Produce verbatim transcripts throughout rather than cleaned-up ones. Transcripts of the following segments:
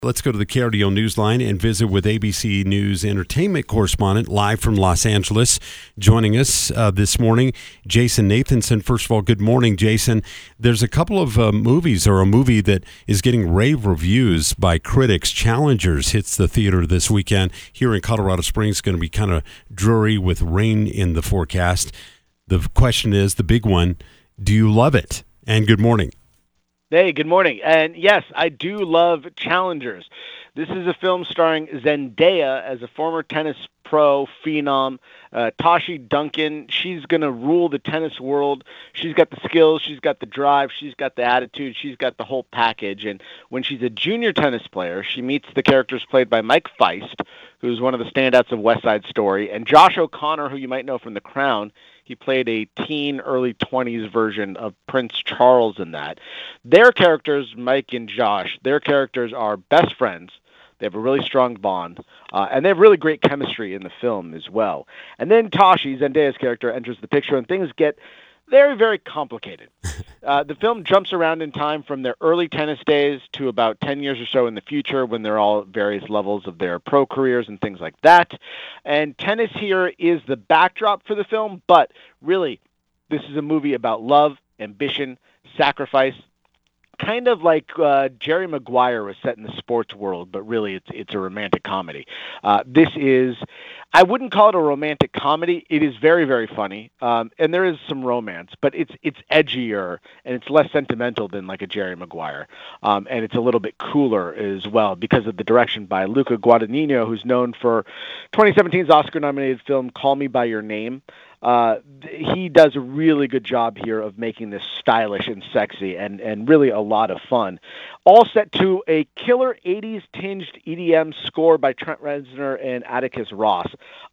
Let's go to the K R D O Newsline and visit with A B C News entertainment correspondent live from Los Angeles. Joining us uh, this morning, Jason Nathanson. First of all, good morning, Jason. There's a couple of uh, movies, or a movie that is getting rave reviews by critics. Challengers hits the theater this weekend. Here in Colorado Springs, it's going to be kind of dreary with rain in the forecast. The question is, the big one, do you love it? And good morning. Hey, good morning. And yes, I do love Challengers. This is a film starring Zendaya as a former tennis pro phenom, uh, Tashi Duncan. She's going to rule the tennis world. She's got the skills, she's got the drive, she's got the attitude, she's got the whole package. And when she's a junior tennis player, she meets the characters played by Mike Feist, who's one of the standouts of West Side Story, and Josh O'Connor, who you might know from The Crown. He played a teen, early twenties version of Prince Charles in that. Their characters, Mike and Josh, their characters are best friends. They have a really strong bond, uh, and they have really great chemistry in the film as well. And then Tashi, Zendaya's character, enters the picture, and things get very, very complicated. Uh, the film jumps around in time from their early tennis days to about ten years or so in the future, when they're all at various levels of their pro careers and things like that. And tennis here is the backdrop for the film, but really, this is a movie about love, ambition, sacrifice, kind of like uh, Jerry Maguire was set in the sports world, but really it's it's a romantic comedy. Uh, this is, I wouldn't call it a romantic comedy. It is very, very funny, um, and there is some romance, but it's it's edgier and it's less sentimental than like a Jerry Maguire, um, and it's a little bit cooler as well because of the direction by Luca Guadagnino, who's known for twenty seventeen's Oscar-nominated film Call Me by Your Name. Uh, he does a really good job here of making this stylish and sexy and, and really a lot of fun. All set to a killer eighties tinged E D M score by Trent Reznor and Atticus Ross.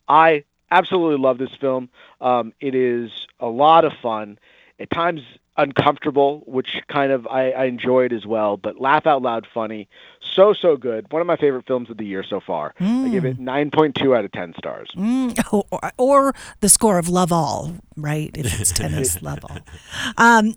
I absolutely love this film. Um, it is a lot of fun. At times uncomfortable, which kind of I, I enjoyed as well, but laugh out loud funny. So, so good. One of my favorite films of the year so far. Mm. I give it nine point two out of ten stars. Mm. Or, or the score of Love All, right? If it's tennis level. Um,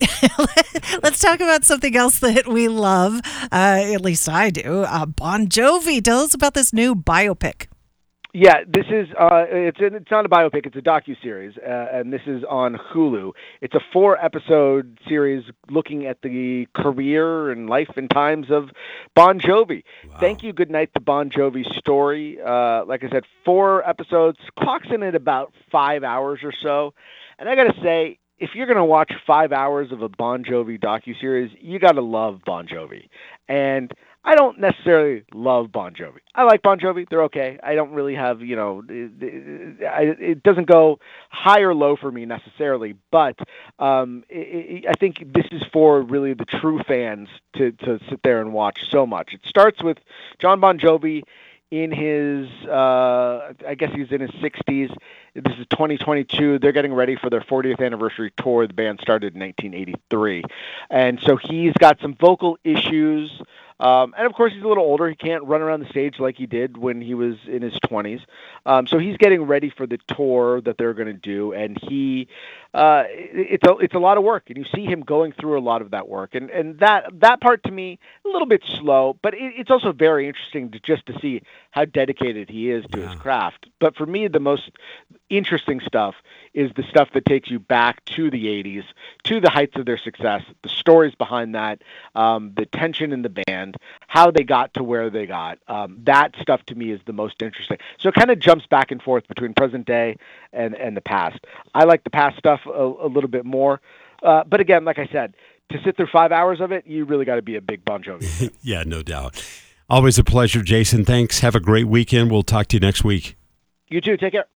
let's talk about something else that we love, uh, at least I do. Uh, Bon Jovi. Tell us about this new biopic. Yeah, this is, uh, it's it's not a biopic, it's a docuseries, uh, and this is on Hulu. It's a four-episode series looking at the career and life and times of Bon Jovi. Wow. Thank You, Goodnight, the Bon Jovi story. Uh, like I said, four episodes, clocks in at about five hours or so. And I got to say, if you're going to watch five hours of a Bon Jovi docuseries, you got to love Bon Jovi. And I don't necessarily love Bon Jovi. I like Bon Jovi. They're okay. I don't really have, you know, it, it, it doesn't go high or low for me necessarily, but um, it, it, I think this is for really the true fans to, to sit there and watch so much. It starts with John Bon Jovi in his, uh, I guess he's in his sixties. This is twenty twenty-two. They're getting ready for their fortieth anniversary tour. The band started in nineteen eighty-three. And so he's got some vocal issues. Um, and, of course, he's a little older. He can't run around the stage like he did when he was in his twenties. Um, so he's getting ready for the tour that they're going to do. And he, uh, it's a, it's a lot of work. And you see him going through a lot of that work. And, and that, that part, to me, a little bit slow. But it, it's also very interesting to just to see how dedicated he is to yeah. his craft. But for me, the most interesting stuff is the stuff that takes you back to the eighties, to the heights of their success, the stories behind that, um, the tension in the band, how they got to where they got. Um, that stuff to me is the most interesting. So it kind of jumps back and forth between present day and, and the past. I like the past stuff a, a little bit more. Uh, but again, like I said, to sit through five hours of it, you really got to be a big Bon Jovi fan. Yeah, no doubt. Always a pleasure, Jason. Thanks. Have a great weekend. We'll talk to you next week. You too. Take care.